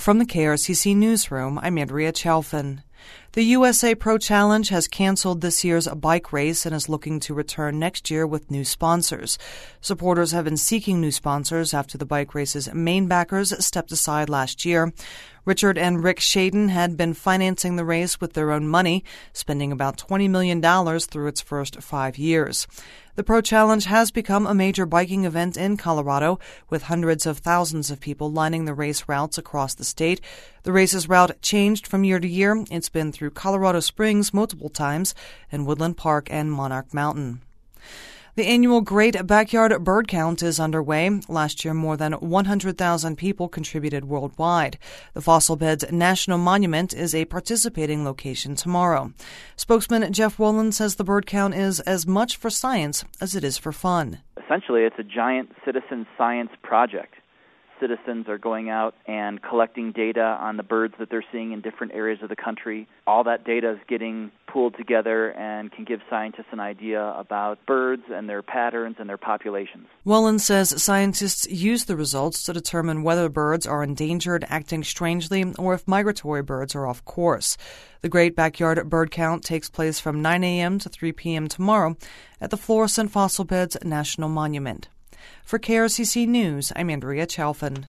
From the KRCC Newsroom, I'm Andrea Chalfin. The USA Pro Challenge has canceled this year's bike race and is looking to return next year with new sponsors. Supporters have been seeking new sponsors after the bike race's main backers stepped aside last year. Richard and Rick Shaden had been financing the race with their own money, spending about $20 million through its first 5 years. The Pro Challenge has become a major biking event in Colorado, with hundreds of thousands of people lining the race routes across the state. The race's route changed from year to year. It's been through Colorado Springs multiple times and Woodland Park and Monarch Mountain. The annual Great Backyard Bird Count is underway. Last year, more than 100,000 people contributed worldwide. The Fossil Beds National Monument is a participating location tomorrow. Spokesman Jeff Wolin says the bird count is as much for science as it is for fun. Essentially, it's a giant citizen science project. Citizens are going out and collecting data on the birds that they're seeing in different areas of the country. All that data is getting pooled together and can give scientists an idea about birds and their patterns and their populations. Wolin says scientists use the results to determine whether birds are endangered, acting strangely, or if migratory birds are off course. The Great Backyard Bird Count takes place from 9 a.m. to 3 p.m. tomorrow at the Florissant Fossil Beds National Monument. For KRCC News, I'm Andrea Chalfin.